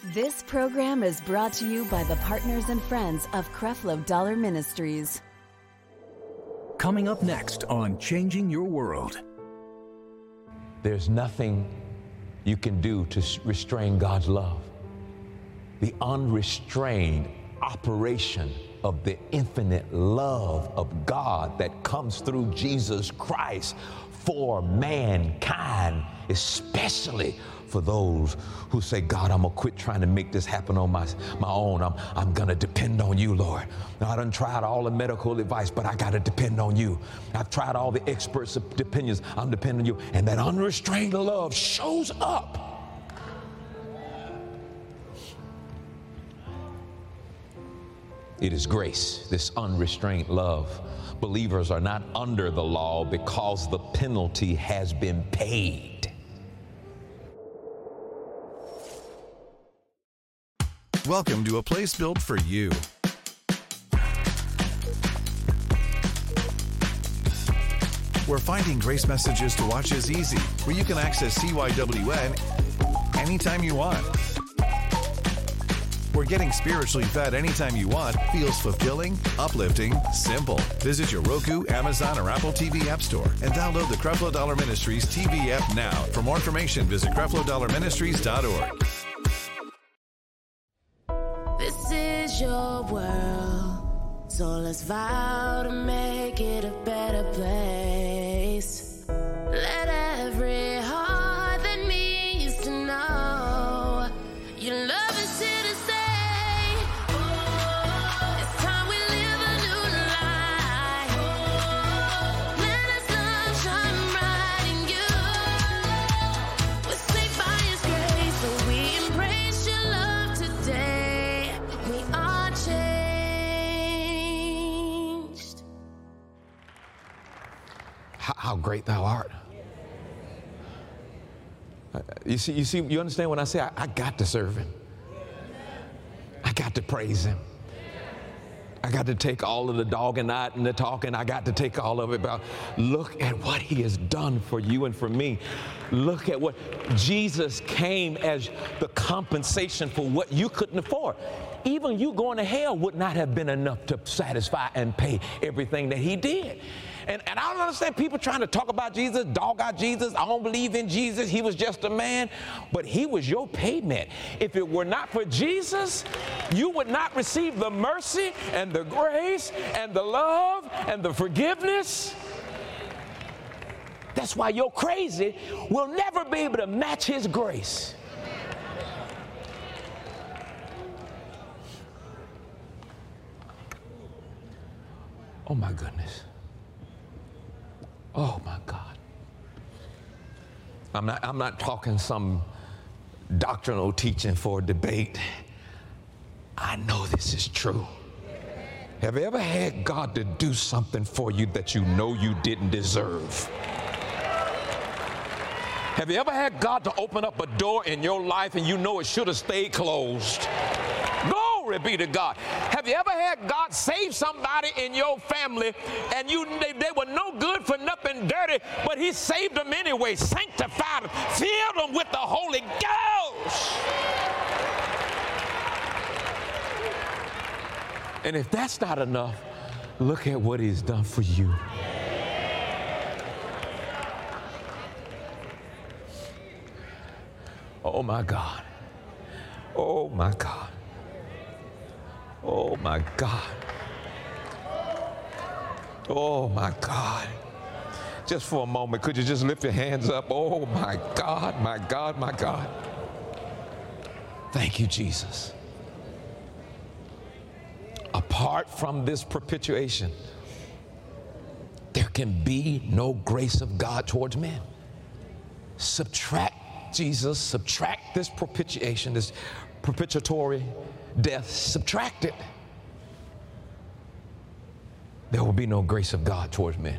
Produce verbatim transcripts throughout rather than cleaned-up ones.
This program is brought to you by the partners and friends of Creflo Dollar Ministries. Coming up next on Changing Your World. There's nothing you can do to restrain God's love. The unrestrained operation of the infinite love of God that comes through Jesus Christ for mankind, especially for those who say, God, I'm gonna quit trying to make this happen on my, my own. I'm, I'm gonna depend on you, Lord. Now, I done tried all the medical advice, but I gotta depend on you. I've tried all the experts' opinions. I'm depending on you. And that unrestrained love shows up. It is grace, this unrestrained love. Believers are not under the law because the penalty has been paid. Welcome to a place built for you. Where finding grace messages to watch is easy, where you can access C Y W N anytime you want. Where getting spiritually fed anytime you want feels fulfilling, uplifting, simple. Visit your Roku, Amazon, or Apple T V App Store and download the Creflo Dollar Ministries T V app now. For more information, visit creflo dollar ministries dot org. This is your world, so let's vow to make it a better place. Let every heart that needs to know your love is here to stay. It's time we live a new life. Let us love shine bright in you. We're saved by His grace, so we embrace your love today. We are changed. How, how great thou art. You see, you see, you understand when I say I, I got to serve Him. I got to praise Him. I got to take all of the dogging out and the talking. I got to take all of it about, look at what He has done for you and for me. Look at what Jesus came as the compensation for what you couldn't afford. Even you going to hell would not have been enough to satisfy and pay everything that He did. And, and I don't understand people trying to talk about Jesus, dog out Jesus. I don't believe in Jesus. He was just a man, but He was your payment. If it were not for Jesus, you would not receive the mercy and the grace and the love and the forgiveness. That's why your crazy will never be able to match His grace. Oh my goodness. Oh my God. I'm not, I'm not talking some doctrinal teaching for a debate. I know this is true. Have you ever had God to do something for you that you know you didn't deserve? Have you ever had God to open up a door in your life and you know it should have stayed closed? Glory be to God. Have you ever had God save somebody in your family and you they, they were no good for nothing dirty, but He saved them anyway, sanctified them, filled them with the Holy Ghost? And if that's not enough, look at what He's done for you. Oh my God. Oh my God. Oh my God. Oh my God. Just for a moment, could you just lift your hands up? Oh my God, my God, my God. Thank you, Jesus. Apart from this propitiation, there can be no grace of God towards men. Subtract Jesus, subtract this propitiation, this propitiatory death, subtract it. There will be no grace of God towards men.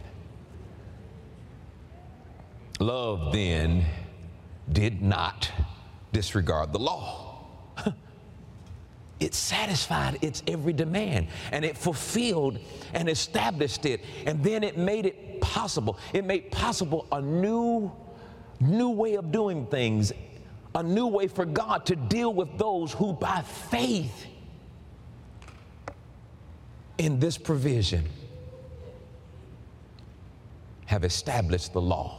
Love then did not disregard the law. It satisfied its every demand, and it fulfilled and established it, and then it made it possible. It made possible a new, new way of doing things, A new way for God to deal with those who by faith in this provision have established the law.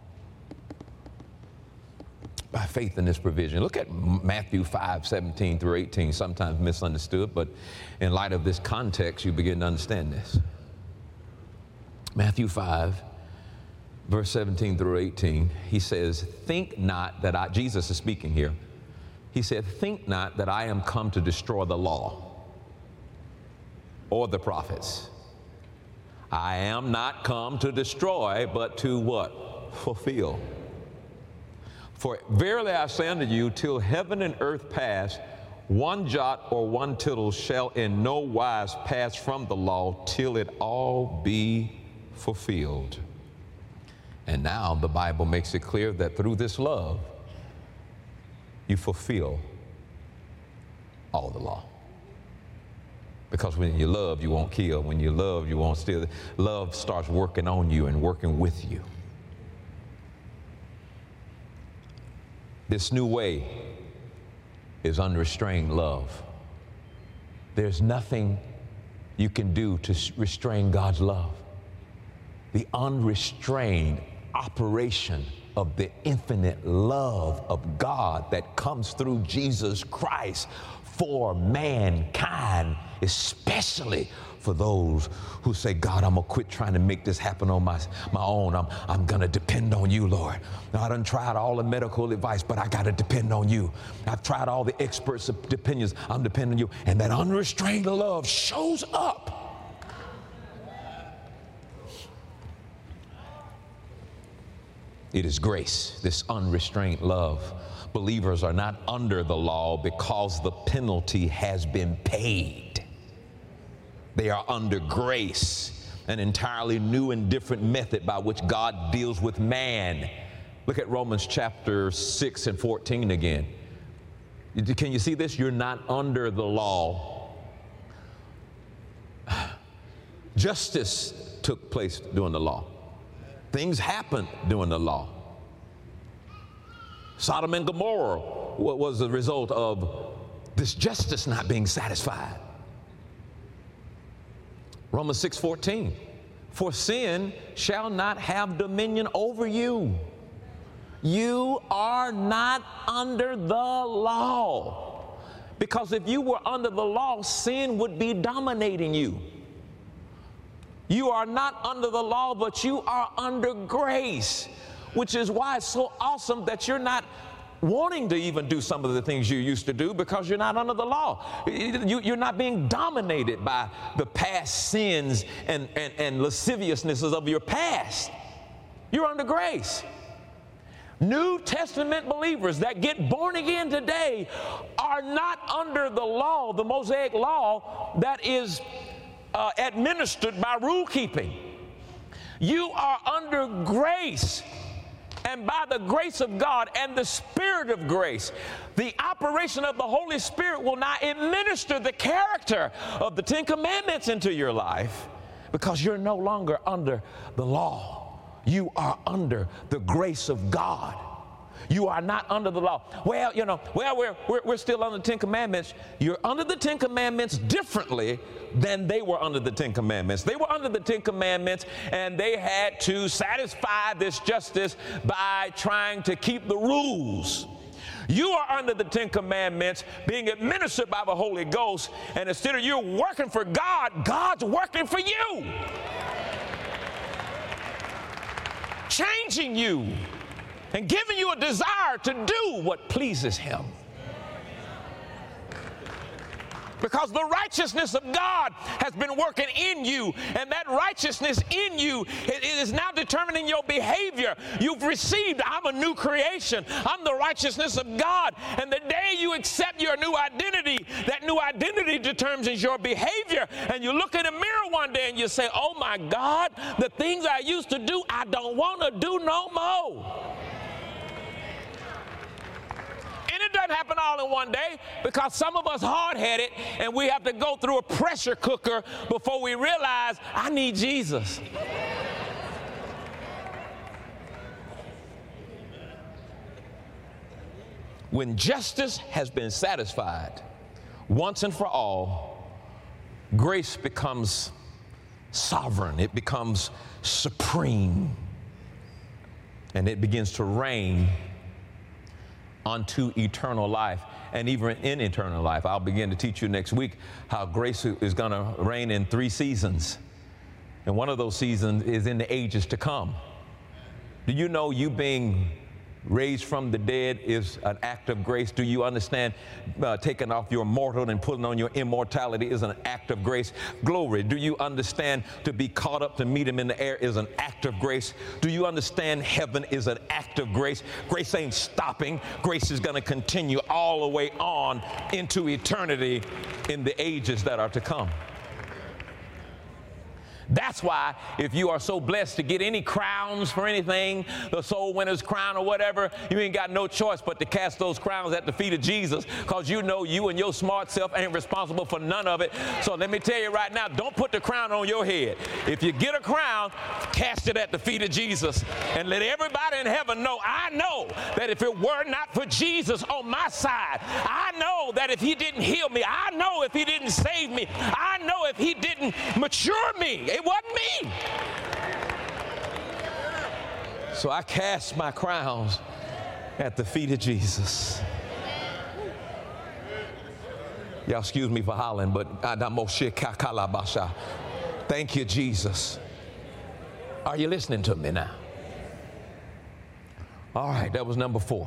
By faith in this provision. Look at Matthew five, seventeen through eighteen, sometimes misunderstood, but in light of this context, you begin to understand this. Matthew five, verse seventeen through eighteen, he says, think not that I, Jesus is speaking here. He said, think not that I am come to destroy the law or the prophets. I am not come to destroy, but to what? Fulfill. For verily I say unto you, till heaven and earth pass, one jot or one tittle shall in no wise pass from the law till it all be fulfilled. And now the Bible makes it clear that through this love, you fulfill all the law. Because when you love, you won't kill. When you love, you won't steal. Love starts working on you and working with you. This new way is unrestrained love. There's nothing you can do to restrain God's love. The unrestrained operation of the infinite love of God that comes through Jesus Christ for mankind, especially for those who say, God, I'm gonna quit trying to make this happen on my, my own. I'm, I'm gonna depend on you, Lord. Now, I done tried all the medical advice, but I gotta depend on you. I've tried all the experts' opinions. I'm depending on you. And that unrestrained love shows up. It is grace, this unrestrained love. Believers are not under the law because the penalty has been paid. They are under grace, an entirely new and different method by which God deals with man. Look at Romans chapter six and fourteen again. Can you see this? You're not under the law. Justice took place during the law. Things happened during the law. Sodom and Gomorrah was the result of this justice not being satisfied. Romans six fourteen, for sin shall not have dominion over you. You are not under the law. Because if you were under the law, sin would be dominating you. You are not under the law, but you are under grace, which is why it's so awesome that you're not wanting to even do some of the things you used to do because you're not under the law. You, you're not being dominated by the past sins and, and, and lasciviousnesses of your past. You're under grace. New Testament believers that get born again today are not under the law, the Mosaic law that is uh, administered by rule keeping. You are under grace. And by the grace of God and the Spirit of grace, the operation of the Holy Spirit will now administer the character of the Ten Commandments into your life because you're no longer under the law. You are under the grace of God. You are not under the law. Well, you know, well, we're, we're, we're still under the Ten Commandments. You're under the Ten Commandments differently than they were under the Ten Commandments. They were under the Ten Commandments, and they had to satisfy this justice by trying to keep the rules. You are under the Ten Commandments being administered by the Holy Ghost, and instead of you working for God, God's working for you. Changing you and giving you a desire to do what pleases Him. Because the righteousness of God has been working in you, and that righteousness in you it is now determining your behavior. You've received, I'm a new creation. I'm the righteousness of God. And the day you accept your new identity, that new identity determines your behavior. And you look in the mirror one day and you say, oh my God, the things I used to do, I don't want to do no more. And it doesn't happen all in one day because some of us hard-headed and we have to go through a pressure cooker before we realize I need Jesus. when justice has been satisfied once and for all, grace becomes sovereign. It becomes supreme. And it begins to reign unto eternal life. And even in eternal life, I'll begin to teach you next week how grace is going to reign in three seasons. And one of those seasons is in the ages to come. Do you know you being raised from the dead is an act of grace? Do you understand uh, taking off your mortal and putting on your immortality is an act of grace? Glory. Do you understand to be caught up to meet him in the air is an act of grace? Do you understand heaven is an act of grace? Grace ain't stopping. Grace is going to continue all the way on into eternity in the ages that are to come. That's why if you are so blessed to get any crowns for anything, the soul winner's crown or whatever, you ain't got no choice but to cast those crowns at the feet of Jesus, because you know you and your smart self ain't responsible for none of it. So let me tell you right now, don't put the crown on your head. If you get a crown, cast it at the feet of Jesus and let everybody in heaven know, I know that if it were not for Jesus on my side, I know that if he didn't heal me, I know if he didn't save me, I know if he didn't mature me, it wasn't me. So I cast my crowns at the feet of Jesus. Y'all excuse me for hollering, but thank you, Jesus. Are you listening to me now? All right, that was number four.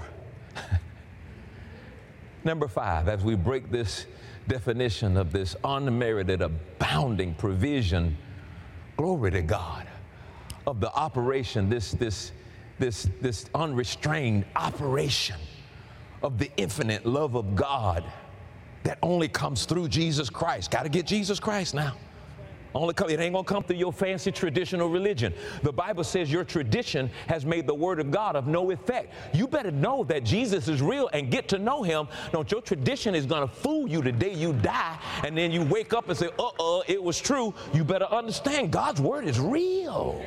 Number five, as we break this definition of this unmerited, abounding provision, glory to God, of the operation, this, this, this, this unrestrained operation of the infinite love of God that only comes through Jesus Christ. Got to get Jesus Christ now. Only come, it ain't gonna come through your fancy traditional religion. The Bible says your tradition has made the word of God of no effect. You better know that Jesus is real and get to know him. Don't your tradition is gonna fool you the day you die, and then you wake up and say, uh-uh, it was true. You better understand God's word is real.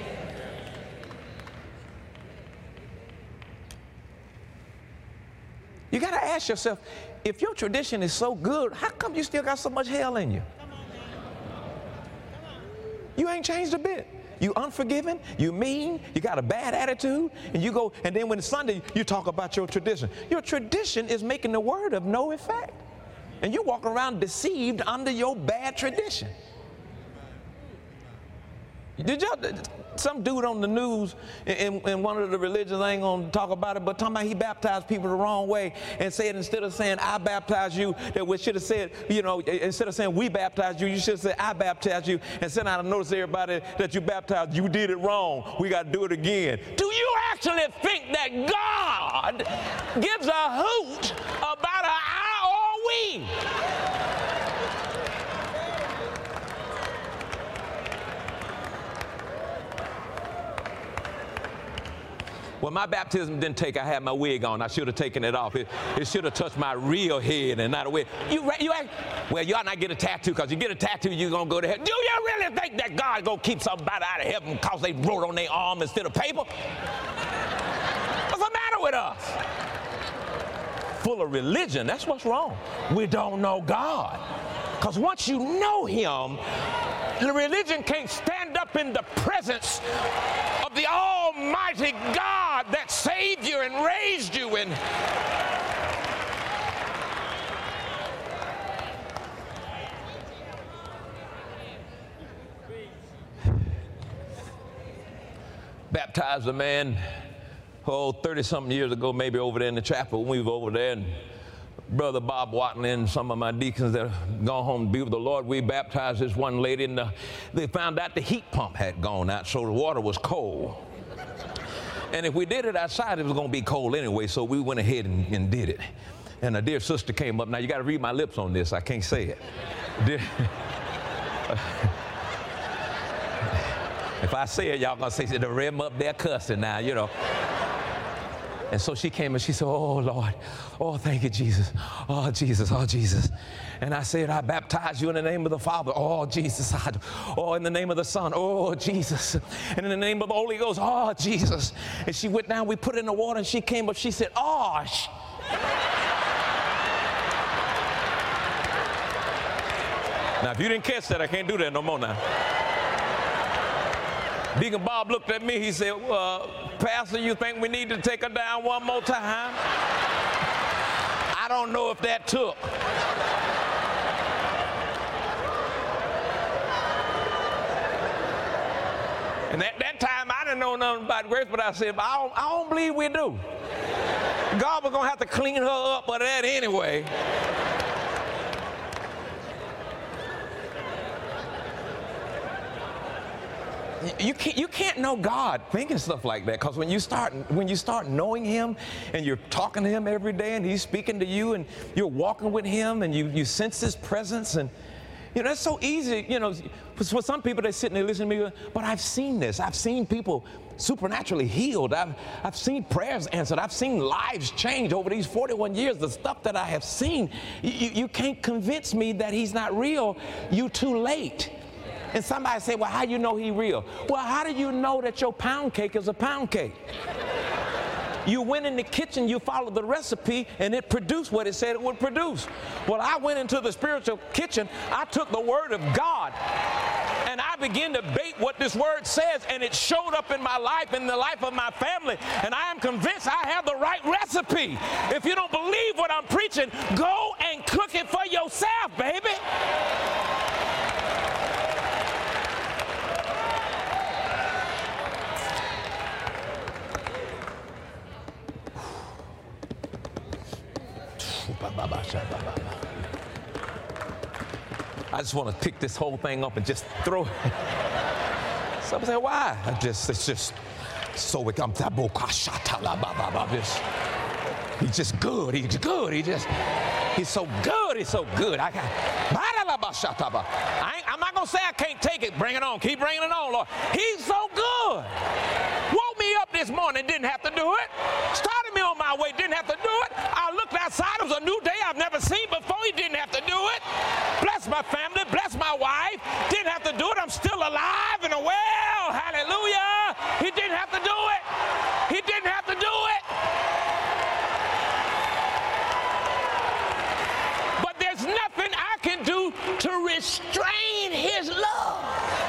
You gotta ask yourself, if your tradition is so good, how come you still got so much hell in you? You ain't changed a bit. You unforgiving, you mean, you got a bad attitude, and you go, and then when it's Sunday, you talk about your tradition. Your tradition is making the word of no effect. And you walk around deceived under your bad tradition. Did y'all, some dude on the news in, in one of the religions, I ain't gonna talk about it, but talking about he baptized people the wrong way and said instead of saying I baptize you, that we should have said, you know, instead of saying we baptized you, you should have said I baptized you, and send out a notice to everybody that you baptized, you did it wrong, we got to do it again. Do you actually think that God gives a hoot about an I or we? Well, my baptism didn't take, I had my wig on. I should have taken it off. It, it should have touched my real head and not a wig. You, you act, well, you ought not get a tattoo, because you get a tattoo, you're going to go to heaven. Do you really think that God going to keep somebody out of heaven because they wrote on their arm instead of paper? What's the matter with us? Full of religion, that's what's wrong. We don't know God. Because once you know him, the religion can't stand up in the presence of the Almighty God that saved you and raised you. And baptized a man, oh, thirty-something years ago, maybe over there in the chapel. We were over there, and Brother Bob Watton and some of my deacons that have gone home to be with the Lord, we baptized this one lady, and the, they found out the heat pump had gone out, so the water was cold. And if we did it outside, it was going to be cold anyway, so we went ahead and, and did it. And a dear sister came up. Now, you got to read my lips on this. I can't say it. Dear, if I say it, y'all going to say, the rim up there cussing now, you know. And so she came and she said, oh, Lord, oh, thank you, Jesus. Oh, Jesus, oh, Jesus. And I said, I baptize you in the name of the Father. Oh, Jesus. I, oh, in the name of the Son. Oh, Jesus. And in the name of the Holy Ghost. Oh, Jesus. And she went down, we put it in the water, and she came up. She said, oh, sh- Now, if you didn't catch that, I can't do that no more now. Deacon Bob looked at me. He said, uh, Pastor, you think we need to take her down one more time? I don't know if that took. And at that time, I didn't know nothing about grace, but I said, I don't, I don't believe we do. God was going to have to clean her up for that anyway. You can't, you can't know God thinking stuff like that, because when you start when you start knowing Him and you're talking to Him every day and He's speaking to you and you're walking with Him and you, you sense His presence, and you know, that's so easy. You know, for some people, they sit and they listen to me, but I've seen this. I've seen people supernaturally healed. I've, I've seen prayers answered. I've seen lives change over these forty-one years. The stuff that I have seen, you, you can't convince me that He's not real. You too late. And somebody say, well, how do you know He's real? Well, how do you know that your pound cake is a pound cake? You went in the kitchen, you followed the recipe, and it produced what it said it would produce. Well, I went into the spiritual kitchen, I took the Word of God, and I began to bake what this Word says, and it showed up in my life, in the life of my family, and I am convinced I have the right recipe. If you don't believe what I'm preaching, go and cook it for yourself, baby. I just want to pick this whole thing up and just throw it. Some say, why? I just, it's just so it comes. He's just good. He's good. He just, he's so good. He's so good. I got. I ain't, I'm not gonna say I can't take it. Bring it on. Keep bringing it on, Lord. He's so good. Woke me up this morning. Didn't have to do it. Started me on my way. Didn't have to do it. I looked outside. It was a new day I've never seen before. He didn't have to do it. Bless my family. Bless my wife. Didn't have to do it. I'm still alive and well. Hallelujah. He didn't have to do it. He didn't have to do it. But there's nothing I can do to restrain His love.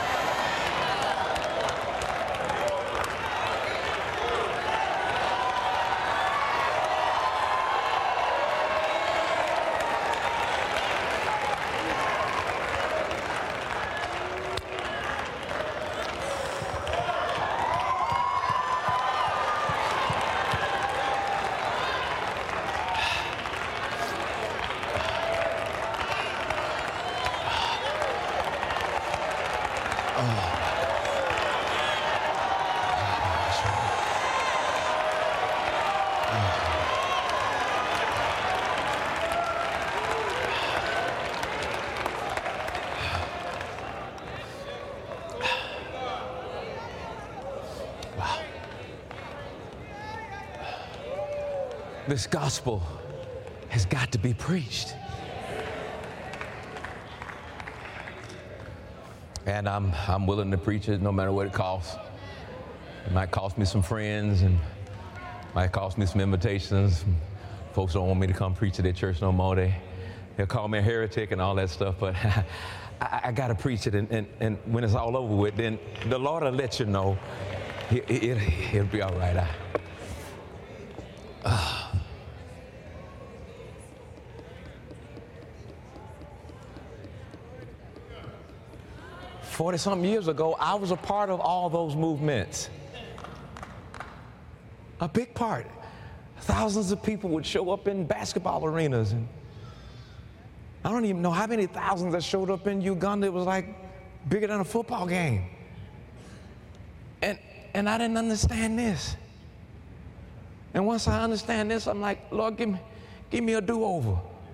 This gospel has got to be preached. And I'm, I'm willing to preach it no matter what it costs. It might cost me some friends and might cost me some invitations. Folks don't want me to come preach at their church no more. They, they'll call me a heretic and all that stuff, but I, I got to preach it. And, and, and when it's all over with, then the Lord will let you know it, it, it'll be all right. I, uh, forty-something years ago, I was a part of all those movements. A big part. Thousands of people would show up in basketball arenas. And I don't even know how many thousands that showed up in Uganda. It was like bigger than a football game. And, and I didn't understand this. And once I understand this, I'm like, Lord, give me, give me a do-over.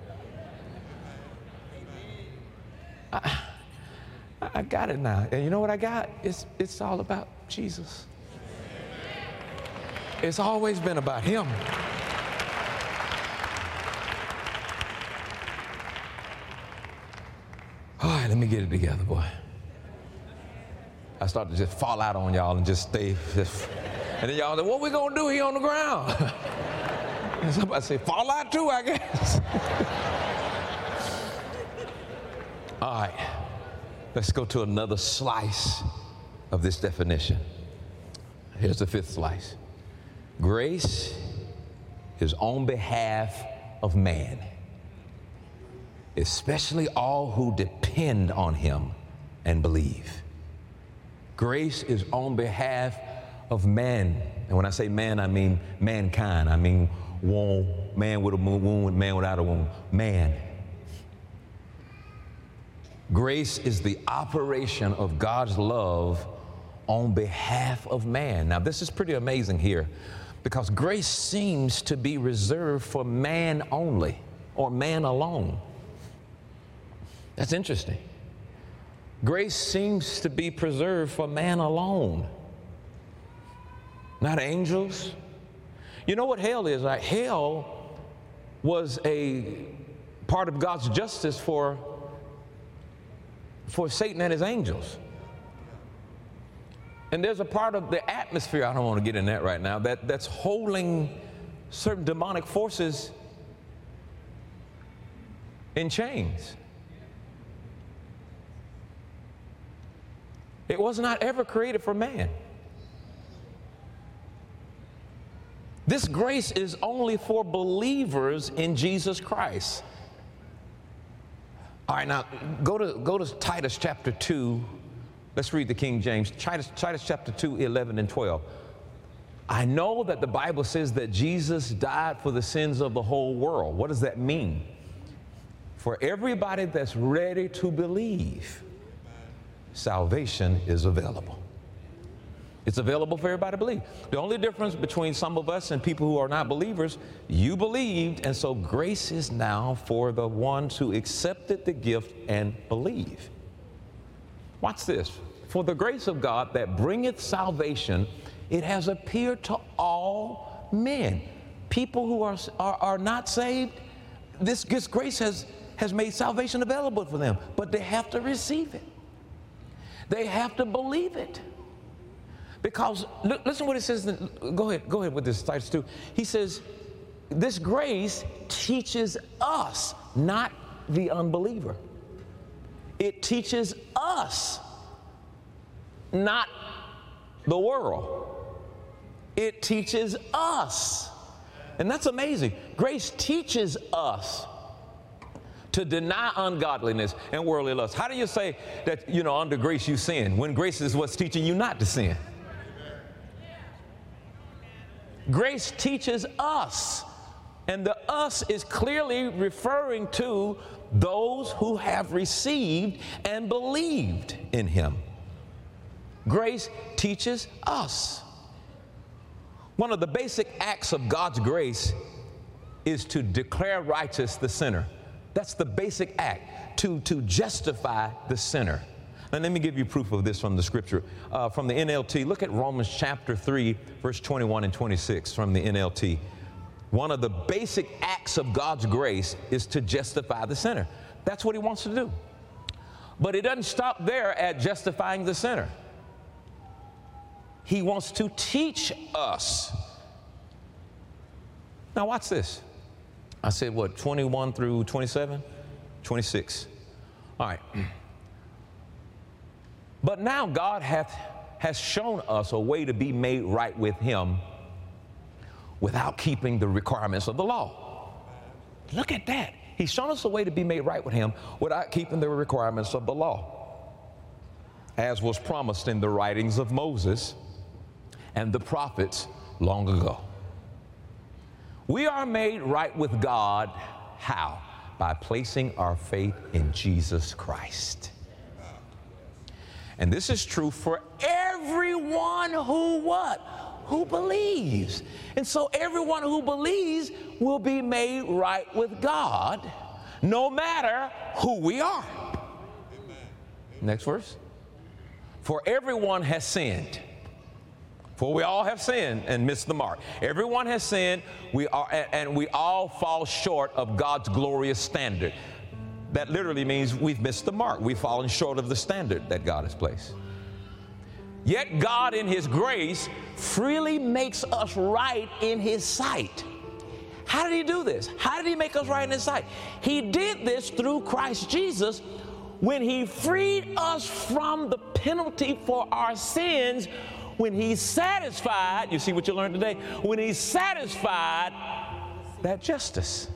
I, I got it now. And you know what I got? It's, it's all about Jesus. It's always been about Him. All right, let me get it together, boy. I start to just fall out on y'all and just stay. Just, and then y'all say, what we gonna do here on the ground? And somebody say, fall out too, I guess. All right. Let's go to another slice of this definition. Here's the fifth slice. Grace is on behalf of man, especially all who depend on him and believe. Grace is on behalf of man. And when I say man, I mean mankind. I mean womb, man with a womb, man without a womb. Man. Grace is the operation of God's love on behalf of man. Now, this is pretty amazing here, because grace seems to be reserved for man only, or man alone. That's interesting. Grace seems to be preserved for man alone, not angels. You know what hell is, right? Hell was a part of God's justice for for Satan and his angels. And there's a part of the atmosphere, I don't want to get in that right now, that, that's holding certain demonic forces in chains. It was not ever created for man. This grace is only for believers in Jesus Christ. All right, now go to go to Titus chapter two. Let's read the King James. Titus, Titus chapter two, eleven and twelve. I know that the Bible says that Jesus died for the sins of the whole world. What does that mean? For everybody that's ready to believe, salvation is available. It's available for everybody to believe. The only difference between some of us and people who are not believers, you believed, and so grace is now for the ones who accepted the gift and believe. Watch this. For the grace of God that bringeth salvation, it has appeared to all men. People who are, are, are not saved, this, this grace has, has made salvation available for them, but they have to receive it. They have to believe it. Because, listen what it says, go ahead, go ahead with this, Titus two. He says, this grace teaches us, not the unbeliever. It teaches us, not the world. It teaches us. And that's amazing. Grace teaches us to deny ungodliness and worldly lust. How do you say that, you know, under grace you sin, when grace is what's teaching you not to sin? Grace teaches us, and the us is clearly referring to those who have received and believed in him. Grace teaches us. One of the basic acts of God's grace is to declare righteous the sinner. That's the basic act, to, to justify the sinner. And let me give you proof of this from the scripture. Uh, from the N L T, look at Romans chapter three, verse twenty-one and twenty-six from the N L T. One of the basic acts of God's grace is to justify the sinner. That's what he wants to do. But it doesn't stop there at justifying the sinner. He wants to teach us. Now watch this. I said what, twenty-one through twenty-seven? twenty-six. All right. But now God hath, has shown us a way to be made right with him without keeping the requirements of the law. Look at that. He's shown us a way to be made right with him without keeping the requirements of the law, as was promised in the writings of Moses and the prophets long ago. We are made right with God. How? By placing our faith in Jesus Christ. And this is true for everyone who what? Who believes. And so everyone who believes will be made right with God, no matter who we are. Amen. Next verse. For everyone has sinned. For we all have sinned and missed the mark. Everyone has sinned, we are, and we all fall short of God's glorious standard. That literally means we've missed the mark. We've fallen short of the standard that God has placed. Yet God in his grace freely makes us right in his sight. How did he do this? How did he make us right in his sight? He did this through Christ Jesus, when he freed us from the penalty for our sins, when he satisfied, you see what you learned today, when he satisfied that justice.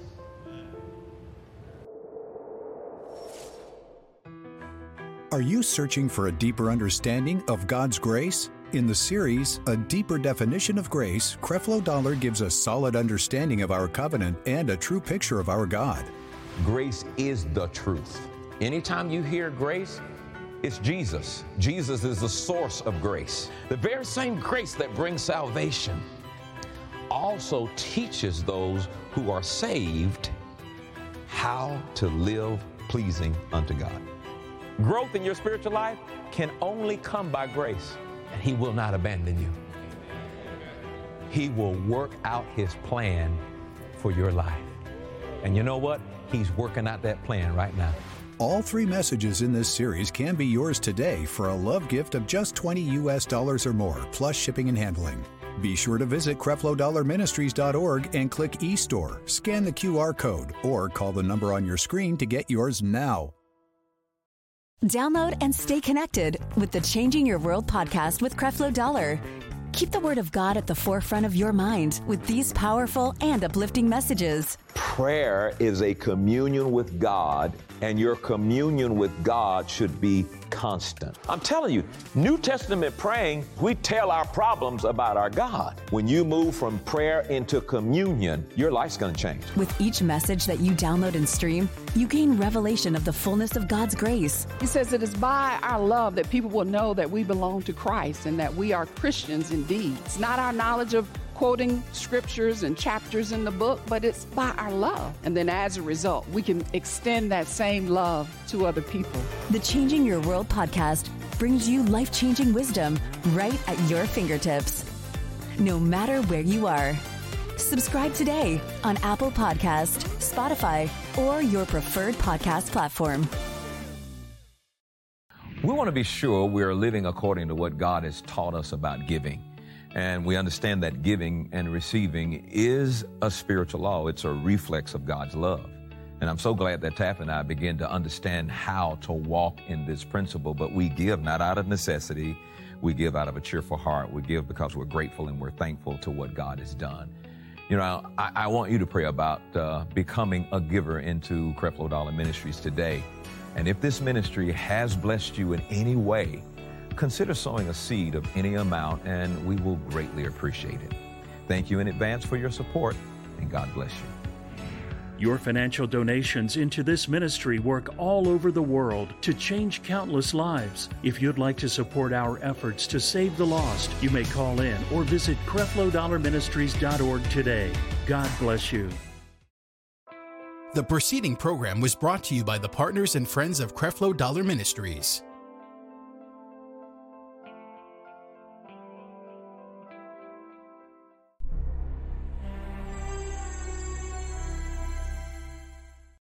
Are you searching for a deeper understanding of God's grace? In the series, A Deeper Definition of Grace, Creflo Dollar gives a solid understanding of our covenant and a true picture of our God. Grace is the truth. Anytime you hear grace, it's Jesus. Jesus is the source of grace. The very same grace that brings salvation also teaches those who are saved how to live pleasing unto God. Growth in your spiritual life can only come by grace, and he will not abandon you. He will work out his plan for your life. And you know what? He's working out that plan right now. All three messages in this series can be yours today for a love gift of just twenty U S dollars or more, plus shipping and handling. Be sure to visit Creflo Dollar Ministries dot org and click eStore, scan the Q R code, or call the number on your screen to get yours now. Download and stay connected with the Changing Your World podcast with Creflo Dollar. Keep the Word of God at the forefront of your mind with these powerful and uplifting messages. Prayer is a communion with God, and your communion with God should be constant. I'm telling you, New Testament praying, we tell our problems about our God. When you move from prayer into communion, your life's going to change. With each message that you download and stream, you gain revelation of the fullness of God's grace. He says it is by our love that people will know that we belong to Christ and that we are Christians indeed. It's not our knowledge of quoting scriptures and chapters in the book, but it's by our love. And then as a result, we can extend that same love to other people. The Changing Your World podcast brings you life-changing wisdom right at your fingertips, no matter where you are. Subscribe today on Apple Podcast, Spotify, or your preferred podcast platform. We want to be sure we're living according to what God has taught us about giving. And we understand that giving and receiving is a spiritual law. It's a reflex of God's love. And I'm so glad that Taff and I begin to understand how to walk in this principle. But we give not out of necessity. We give out of a cheerful heart. We give because we're grateful and we're thankful to what God has done. You know, I, I want you to pray about uh, becoming a giver into Creflo Dollar Ministries today. And if this ministry has blessed you in any way, consider sowing a seed of any amount, and we will greatly appreciate it. Thank you in advance for your support, and God bless you. Your financial donations into this ministry work all over the world to change countless lives. If you'd like to support our efforts to save the lost, you may call in or visit Creflo Dollar Ministries dot org today. God bless you. The preceding program was brought to you by the partners and friends of Creflo Dollar Ministries.